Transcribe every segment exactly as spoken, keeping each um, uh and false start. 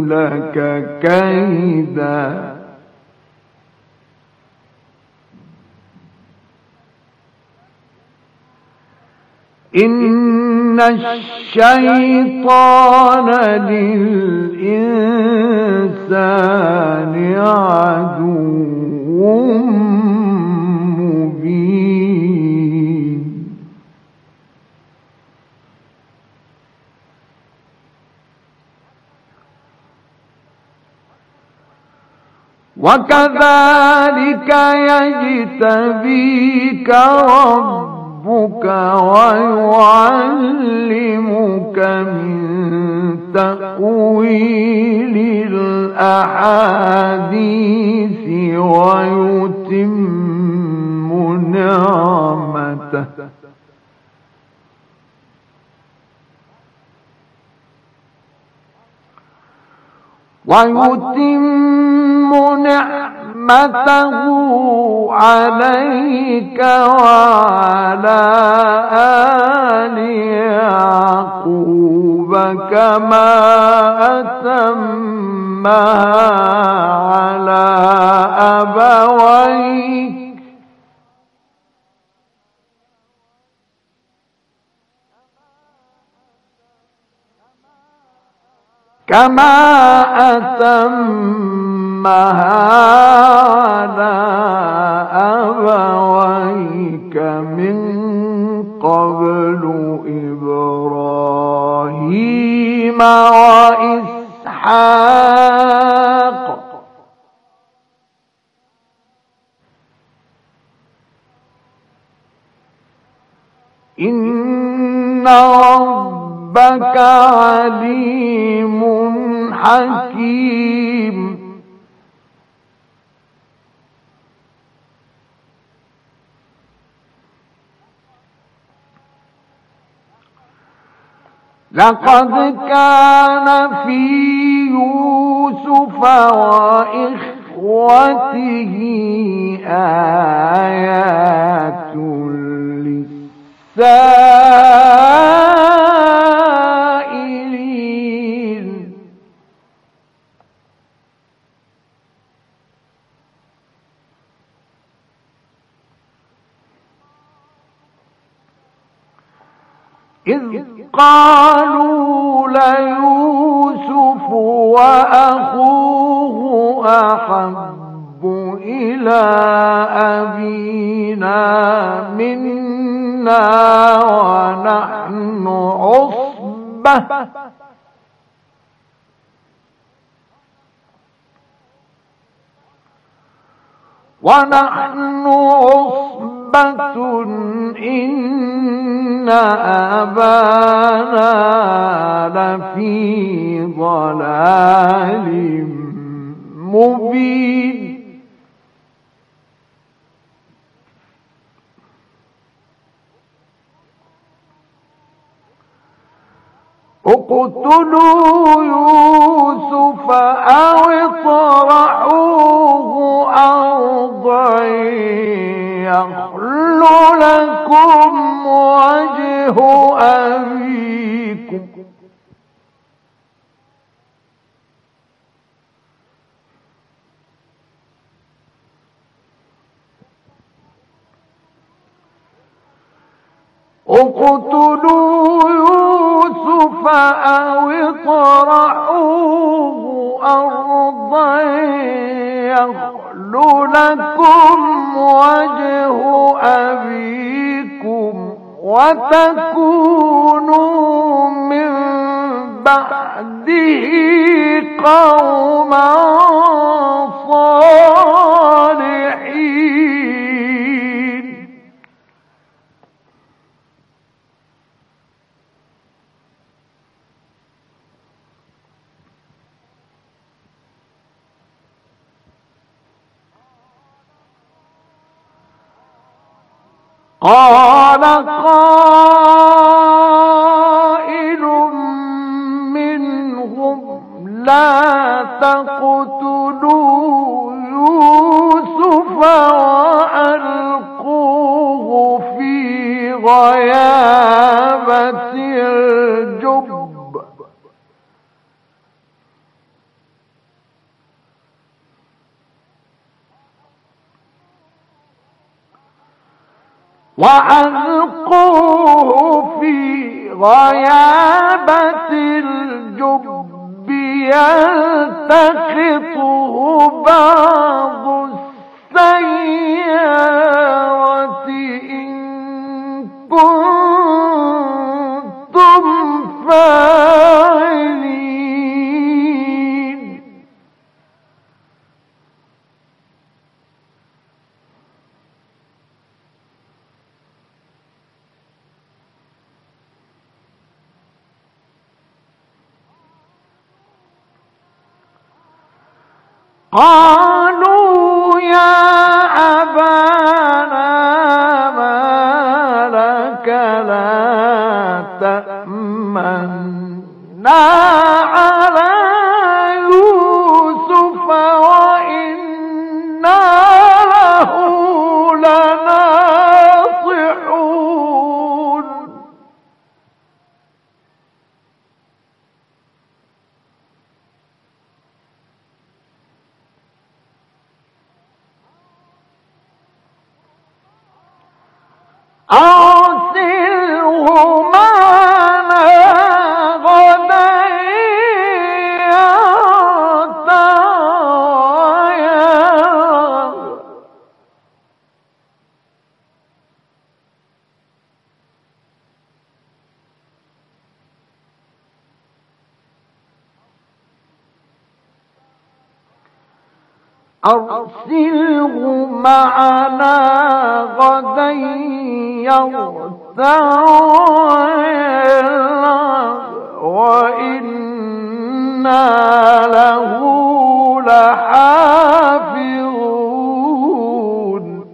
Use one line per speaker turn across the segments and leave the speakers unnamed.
لك كيدا إن الشيطان للإنسان عدو مبين وكذلك يجتبيك ربك ويعلمك من تأويل الأحاديث ويتم نعمته ويتم نعمته عليك وعلى آل يعقوب كما أتمها على أبويك كما أتمها على أبويك من قبل إبراهيم وإسحاق إن ربك عليم حكيم لقد كان في يوسف وإخوته آيات للسائلين إذ قالوا ليوسف وأخوه أحب إلى أبينا منا ونحن عصبة ونحن عصبة إن أبانا لفي ضلال مبين اقتلوا يوسف أو اطرحوه أرضا يخل لكم وجه أبيكم اقتلوا يوسف أو اطرحوه أرضا يخل لكم وجه أبيكم وتكونوا من بعده قوما صالحين قال قائل منهم لا تقتلوا يوسف وألقوه في غيابة الجب وألقوه في غيابة الجب يلتقطه بعض السيارة إن كنتم فاعلين. قالوا يا أبانا ما لك لا تأمنا على يوسف وإنا له لناصحون. أرسله معنا غدا يرتع. أرسله معنا غدا يرتع وإنا له لحافظون.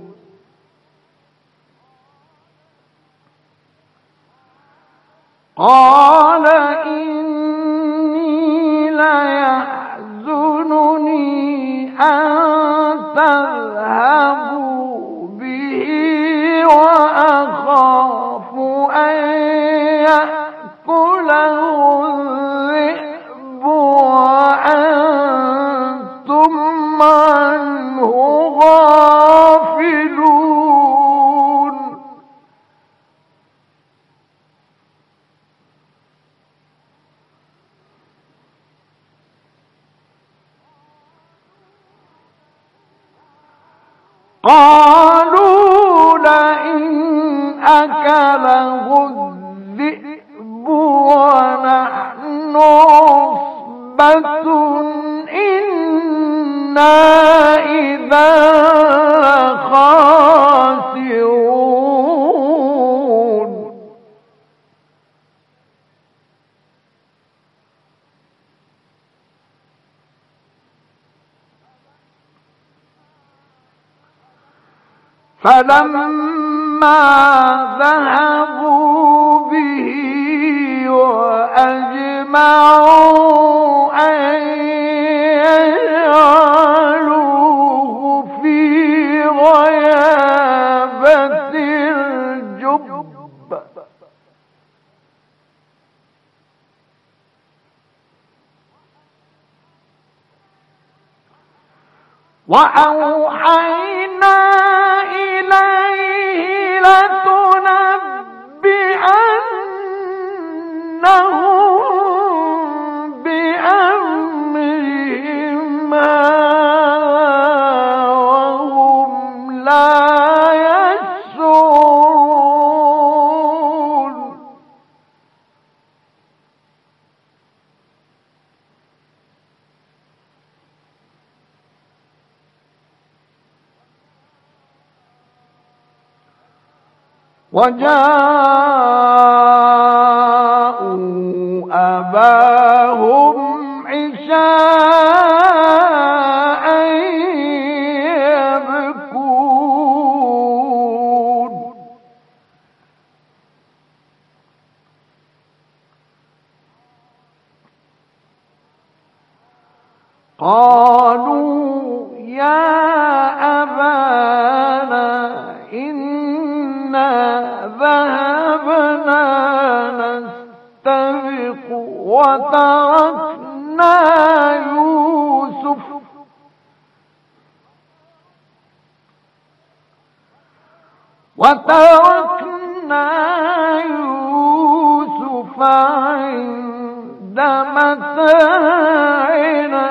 قال إني ليحزنني أن تذهبوا به وأخاف أن يأكله الذئب وأنتم عنه غافلون. قالوا لئن أكله الذئب ونحن عصبة إنا إذا خاسرون. فلما ذهبوا به وأجمعوا أن يجعلوه في غيابة الجب وأوحينا إليه لتنبئنهم بأمرهم وهم لا يشعرون. وجاءوا أباهم عشاء يبكون. قالوا يا أبانا إنا ذهبنا نستبق وتركنا يوسف وتركنا يوسف عند متاعنا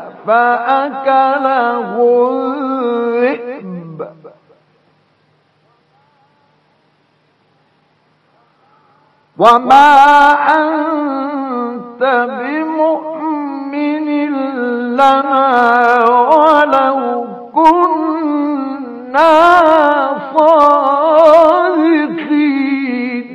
فأكله الذئب وما أنت بمؤمن لنا ولو كنا صادقين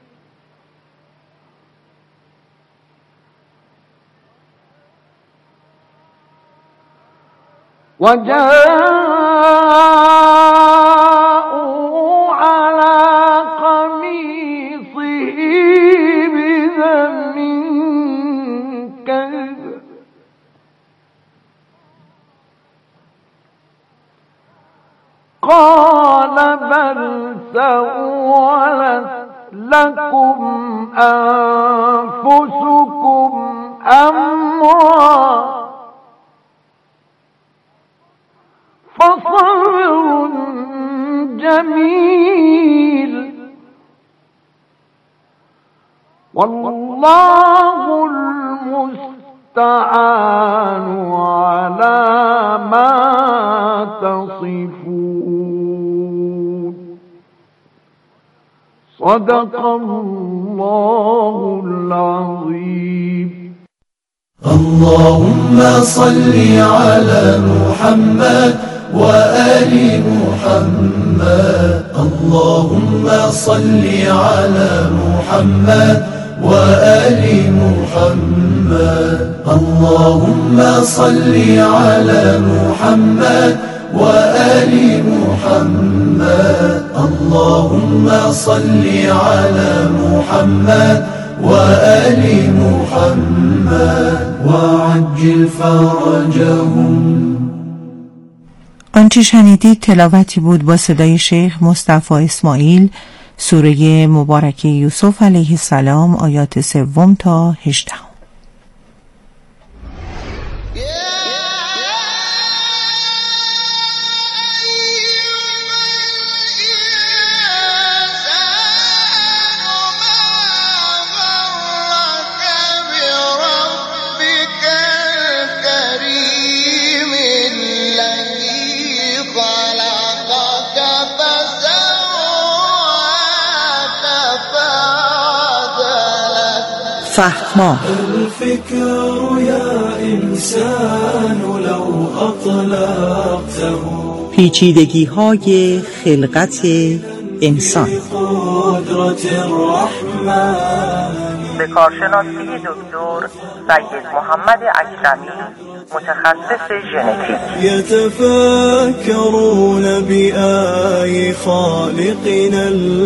وجاءوا على قميصه بدم كذب قال بل سولت لكم أنفسكم أمرا فصبر جميل والله المستعان على ما تصفون صدق الله العظيم.
اللهم صل على محمد وآل محمد. اللهم صل على محمد وآل محمد. اللهم صل على محمد وآل محمد. اللهم صل على محمد وآل محمد وعجل فرجهم.
آنچه شنیدید تلاوتی بود با صدای شیخ مصطفی اسماعیل، سوره مبارکه یوسف علیه السلام، آیات سوم تا هجدهم. فهما
الفكر يا انسان لو اطلقته
پیچیدگی های خلقت انسان.
قدرت الرحمن
به کارشناسی دکتر سید محمد اکرمی، متخصص ژنتیک.
يتفكرون بآي خالقنا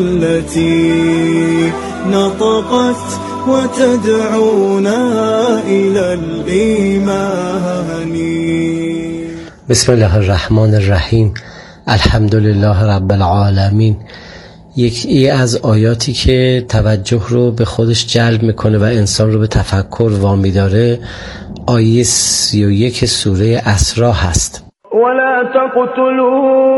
التي نطقت وتدعونا إلى الإيمان.
بسم الله الرحمن الرحیم. الحمد لله رب العالمین. یکی از آیاتی که توجه رو به خودش جلب میکنه و انسان رو به تفکر وامی داره آیه سی و یک سوره اسراء هست.
ولا تقتلوا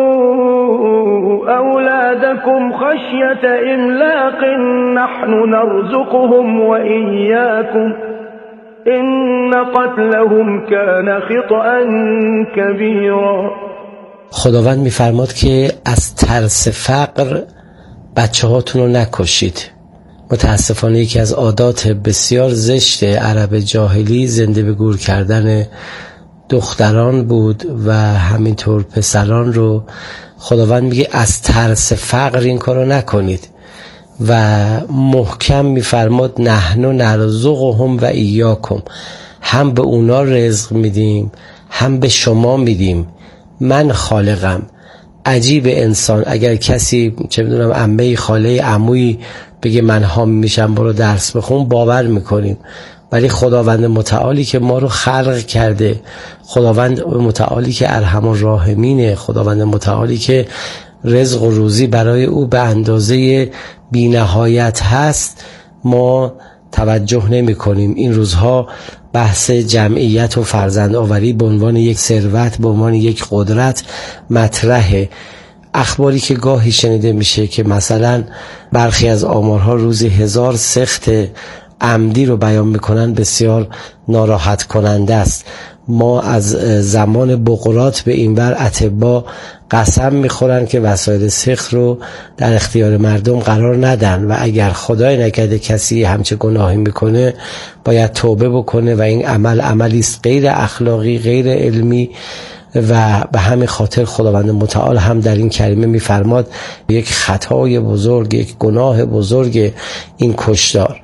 أولادكم خشية إملاق نحن نرزقهم وإياكم إن قتلهم كان خطأ كبيرا.
خداوند میفرماد که از ترس فقر بچه هاتون رو نکشید. متاسفانه یکی از عادات بسیار زشت عرب جاهلی زنده به گور کردن دختران بود و همینطور پسران رو. خداوند میگه از ترس فقر این کارو نکنید و محکم میفرماد نحن نرزقهم و ایاکم، هم به اونا رزق میدیم هم به شما میدیم، من خالقم. عجیب انسان، اگر کسی چه میدونم عمه خاله عمویی بگه من حام میشم برو درس بخون باور میکنیم، ولی خداوند متعالی که ما رو خلق کرده، خداوند متعالی که ارحم الراحمینه، خداوند متعالی که رزق و روزی برای او به اندازه بی نهایت هست، ما توجه نمی کنیم. این روزها بحث جمعیت و فرزند آوری به عنوان یک ثروت، به عنوان یک قدرت مطرحه. اخباری که گاهی شنیده میشه که مثلا برخی از آمارها روزی هزار سخت عمدی رو بیان میکنن بسیار ناراحت کننده است. ما از زمان بقراط به این بر اطباء قسم میخورن که وسایل سخت رو در اختیار مردم قرار ندن و اگر خدای نکرده کسی همچه گناهی میکنه باید توبه بکنه و این عمل عملی است غیر اخلاقی، غیر علمی و به همین خاطر خداوند متعال هم در این کریمه میفرماد یک خطای بزرگ، یک گناه بزرگ این کشتار.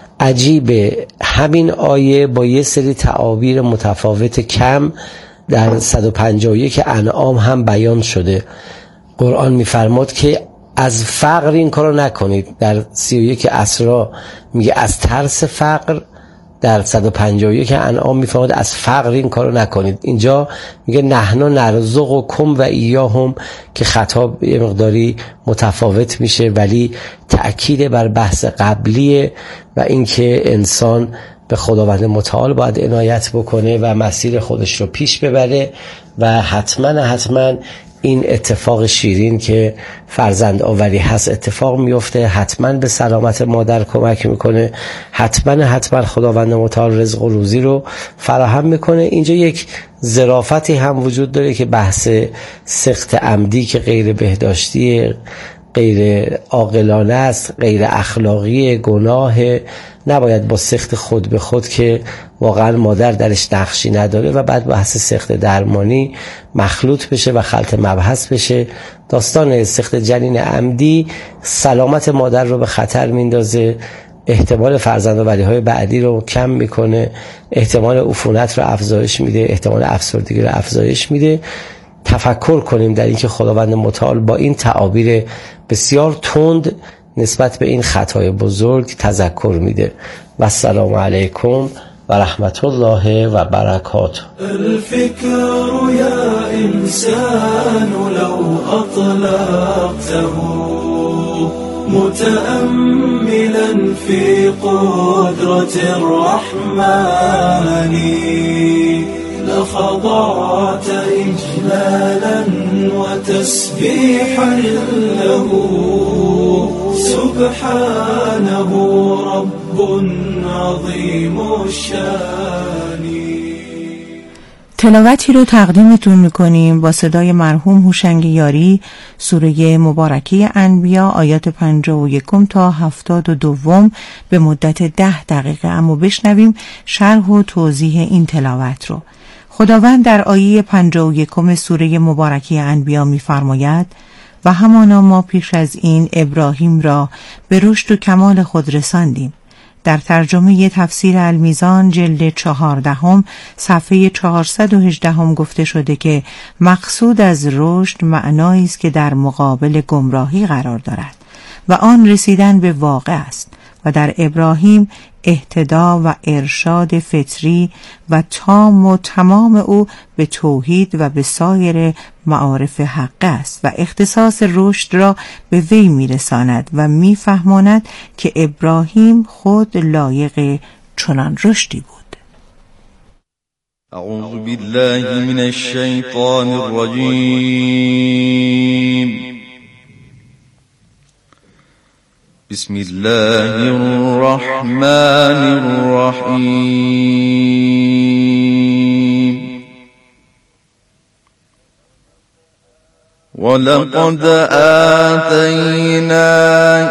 عجیبه همین آیه با یه سری تعابیر متفاوت کم در صد و پنجاه و یک انعام هم بیان شده. قرآن میفرماد که از فقر این کارو نکنید. در سی و یک اسراء میگه از ترس فقر، در صد و پنجاه و یک انعام میفرماد از فقر این کارو نکنید. اینجا میگه نحن نرزقکم و ایاهم که خطاب یه مقداری متفاوت میشه ولی تأکید بر بحث قبلیه و اینکه انسان به خداوند متعال باید عنایت بکنه و مسیر خودش رو پیش ببره و حتما حتما این اتفاق شیرین که فرزند آوری هست اتفاق میفته، حتما به سلامت مادر کمک میکنه، حتما حتما خداوند متعال رزق و روزی رو فراهم میکنه. اینجا یک ظرافتی هم وجود داره که بحث سخت عمدی که غیر بهداشتی، غیر عاقلانه است، غیر اخلاقی، گناه، نباید با سخت خود به خود که واقعا مادر درش نقشی نداره و بعد بحث سخت درمانی مخلوط بشه و خلط مبحث بشه. داستان سخت جنین عمدی سلامت مادر رو به خطر میندازه، احتمال فرزندآوری های بعدی رو کم میکنه، احتمال عفونت رو افزایش میده، احتمال افسردگی رو افزایش میده. تفکر کنیم در اینکه خداوند متعال با این تعابیر بسیار تند نسبت به این خطای بزرگ تذکر میده. و السلام علیکم و رحمت الله و برکاته.
الفكر يا إنسان لو أطلقته متأملا في قدرة الرحمن لخضعت إجلالا وتسبيحا له سبحانه رب عظيم الشان.
تلاوتی رو تقدیمتون میکنیم با صدای مرحوم هوشنگ یاری، سوره مبارکه انبیا آیات پنجاه و یکم تا هفتاد و دوم به مدت ده دقیقه. اما بشنویم شرح و توضیح این تلاوت رو. خداوند در آیه پنجاه و یکم سوره مبارکه انبیا می‌فرماید و همانا ما پیش از این ابراهیم را به رشد و کمال خود رساندیم. در ترجمه تفسیر المیزان جلد چهاردهم صفحه چهارصد و هجده گفته شده که مقصود از رشد معنایی است که در مقابل گمراهی قرار دارد و آن رسیدن به واقع است و در ابراهیم اهتدا و ارشاد فطری و تام و تمام او به توحید و به سایر معارف حق است و اختصاص رشد را به وی میرساند و میفهماند که ابراهیم خود لایق چنان رشدی بود.
اعوذ بالله من الشیطان الرجیم. بسم الله الرحمن الرحيم. ولقد آتينا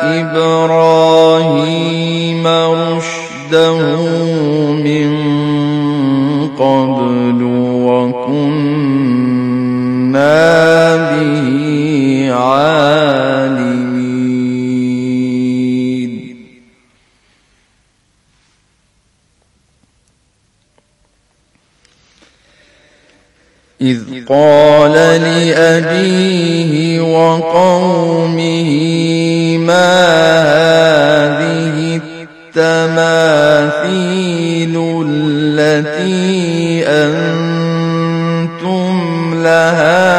إبراهيم رشده من قبل وكنا به عالمين. إذ قال لأبيه وقومه ما هذه التماثيل التي أنتم لها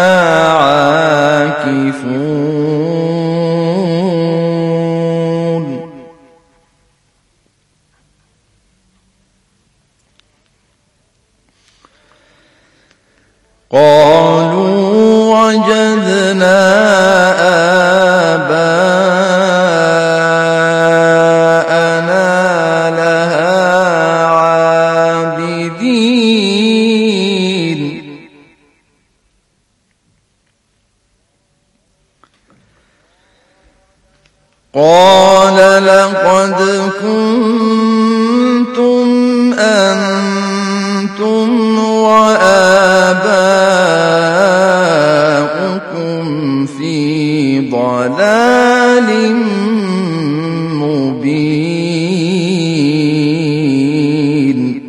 عاكفون. قالوا وجدنا قال لقد كنتم أنتم وآباؤكم في ضلال مبين.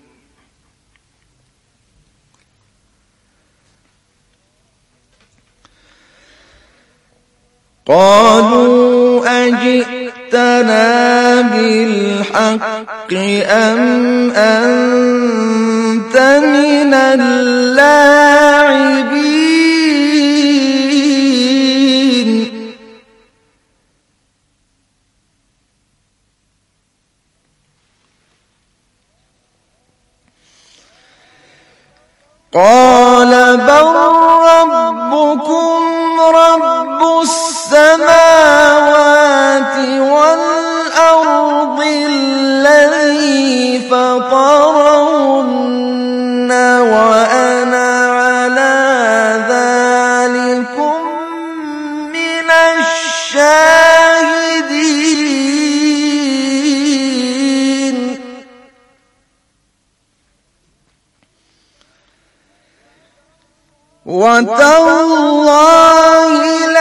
قالوا أجئتنا بالحق أم أنت من اللاعبين. قال بل ربكم رب السماوات والأرض الذي فطرهن وأنا على ذلكم من الشاهدين. وتالله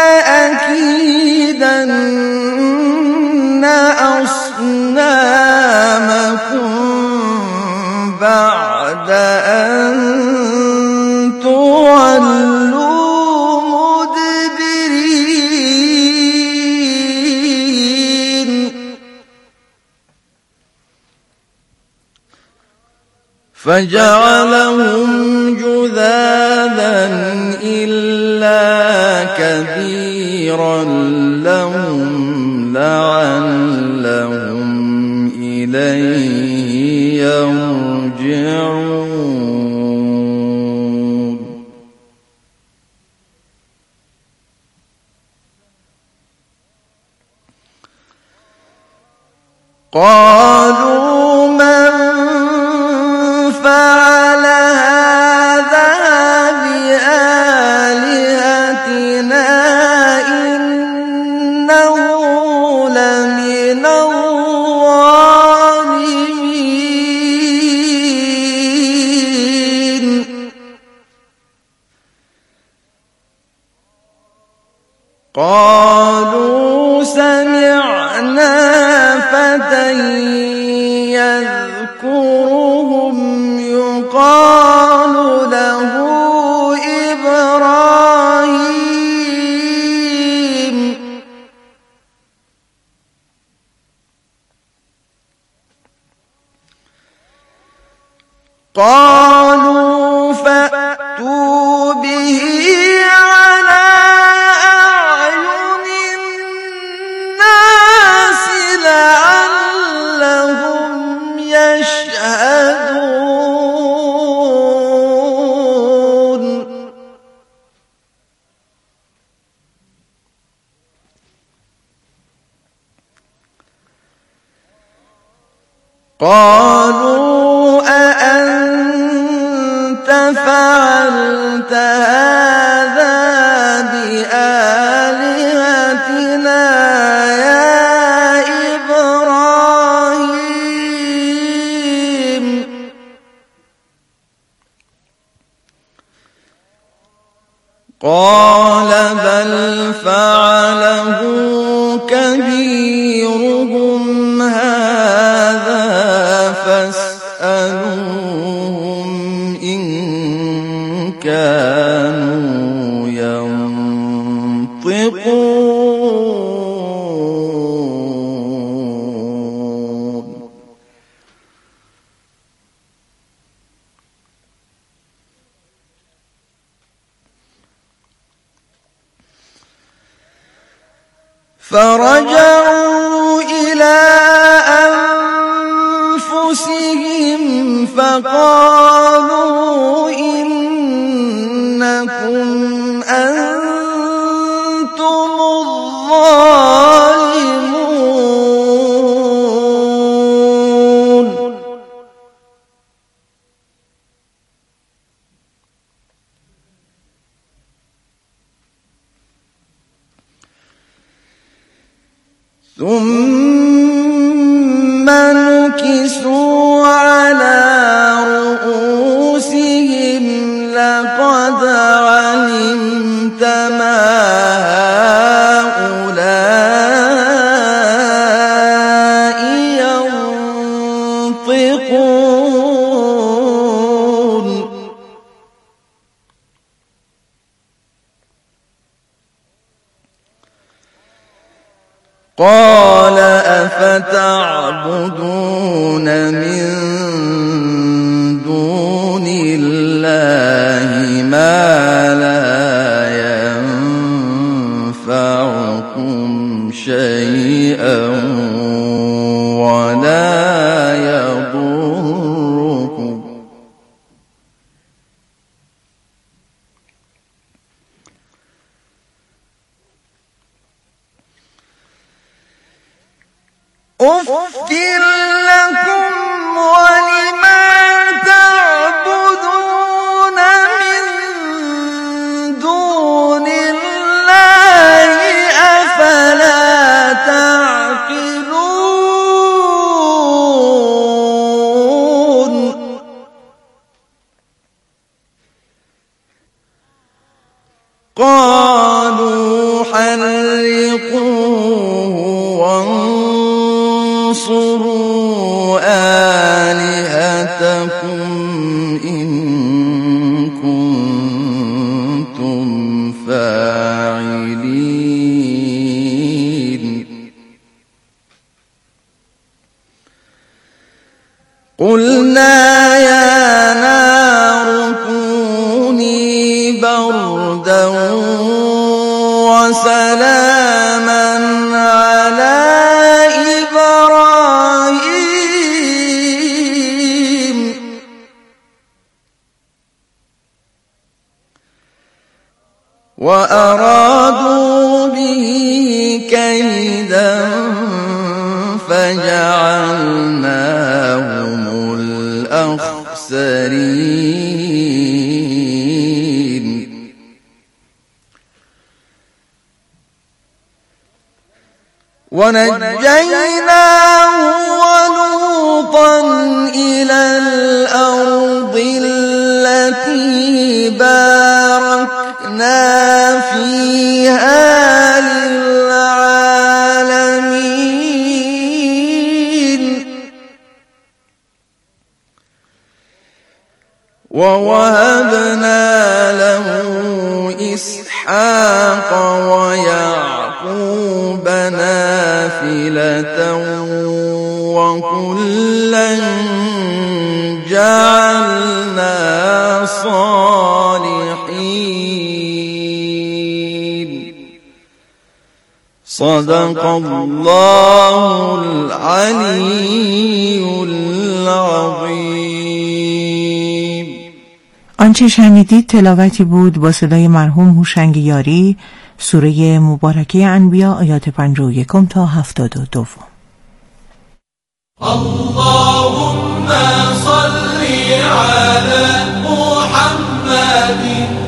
لأكيدن أصنامكم بعد أن تولوا مدبرين. فجعلهم جذاذا إلا كبيرا لهم لعلهم إليه يرجعون. قالوا من فعل هذا بآلهتنا إنه لمن الظالمين. قالوا سمعنا فتى يذكرهم يقال له إبراهيم. قالوا فأتوا به على أعين الناس لعلهم يشهدون. قالوا أأنت فعلت هذا بآلهتنا يا إبراهيم. قال بل فعله كبيرهم هذا فاسألوهم إن كانوا ينطقون. فرجعوا إلى أنفسهم فقالوا إنكم أنتم الظالمون. ثم نكسوا على رؤوسهم لقد علمت ما هؤلاء ينطقون قال أفتعبدون من دون الله ما لا ينفعكم شيئا ولا يضركم أُفٍّ لكم ولما تعبدون من دون الله أفلا تعقلون قالوا حرقوه وانصروا آلهتكم إن كنتم فاعلين قلنا يا نار كوني بردا وسلاما على إبراهيم وأرادوا به كيدا فجعلناهم الأخسرين ونجيناه ولوطا إلى الأرض التي باركنا فيها للعالمين ووهبنا له إسحاق ويعقوب نافلة وكلا جعلنا صالحين صدق الله العلي العظيم.
آنچه شنیدید تلاوتی بود با صدای مرحوم هوشنگ یاری، سوره مبارکه انبیا آیات پنجاه و یک تا هفتاد و دو.
اللهم صل على محمد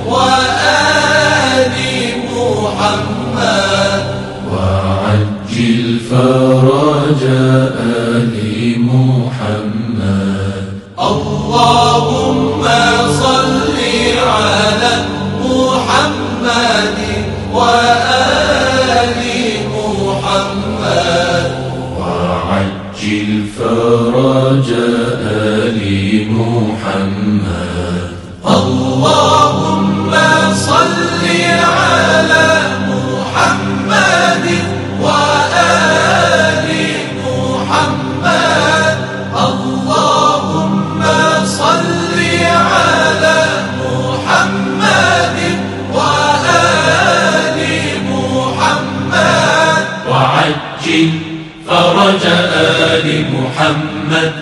وآل محمد وعجل فرج آل محمد. اللهم صل على محمد وآل محمد وعجل فرج آل محمد. اللهم صل على محمد وآل محمد. اللهم صل على محمد وآل محمد وعجل فرج آل محمد